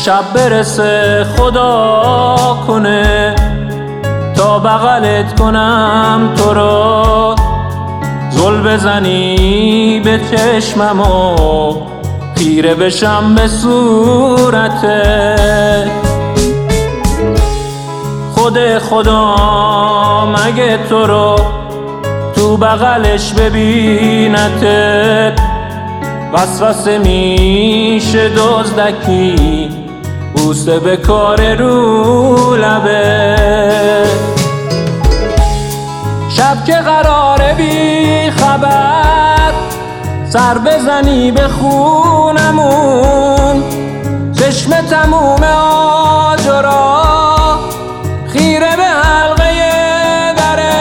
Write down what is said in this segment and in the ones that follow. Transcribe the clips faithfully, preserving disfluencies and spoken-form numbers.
شب برسه خدا کنه تا بغلت کنم تو رو، زل بزنی به چشمم و خیره بشم به صورتت. خود خدا مگه تو رو تو بغلش ببینتت، وسوسه میشه دزدکی بوسه به کار رو لبه. شب که قراره بی خبر سر بزنی به خونمون، چشم تموم آجرا خیره به حلقه دره،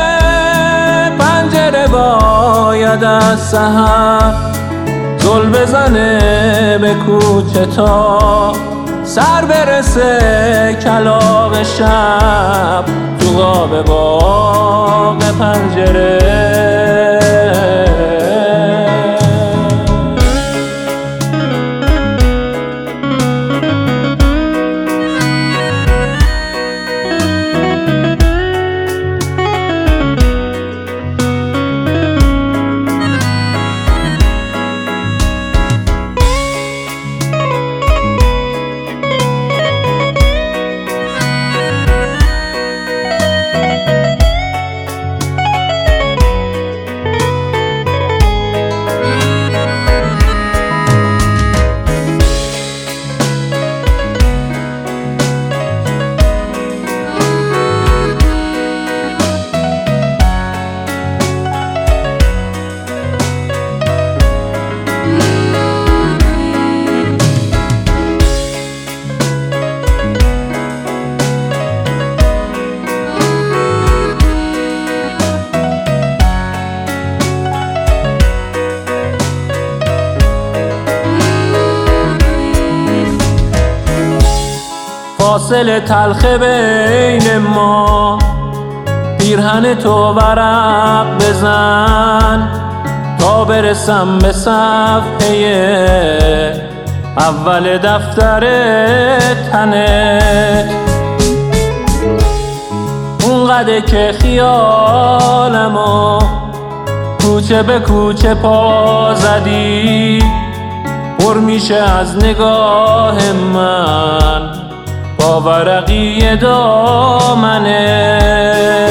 پنجره باید از سحر زل بزنه به کوچه تا سر برسه کلاغ شب تو قاب باغ پنجره. فاصله تلخ بین ما، پیرهن تو ورق بزن تا برسم به صفحه اول دفتر تنت. اونقدر که خیالمو کوچه به کوچه پا زدی، پر میشه از نگاه من با ورقی دامنت.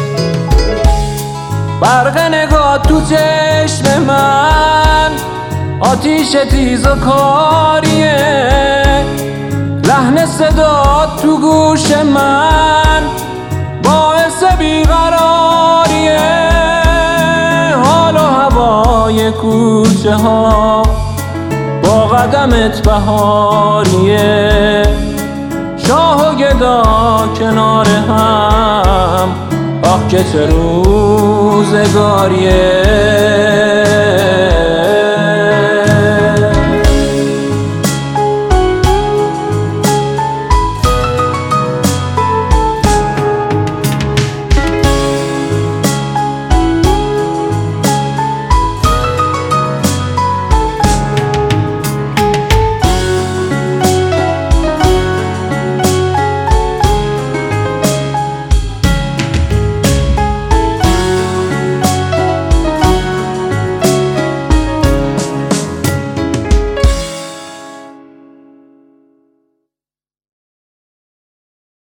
برق نگاه تو چشم من آتیش تیز و کاریه، لحن صدا تو گوش من باعث بیقراریه. حال و هوای کوچه ها با قدمت بهاریه، شاه و گدا کنار هم آه که چه روزگاریه.